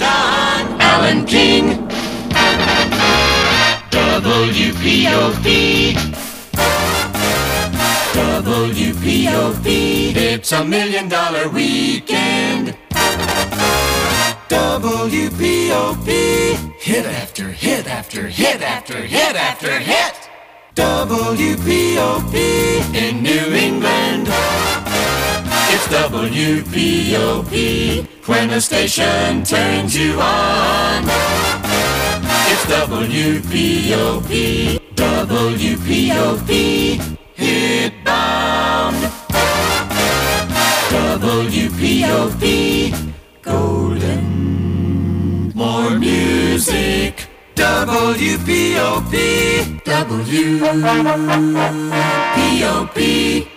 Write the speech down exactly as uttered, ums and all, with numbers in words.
Don Alan King. W P O P. W P O P. It's a million dollar weekend. W P O P. Hit after hit after hit after hit after hit. W P O P in New England. It's W P O P when a station turns you on. It's W P O P, W P O P, hit bound. W P O P, golden. More music. W P O P, W P O P.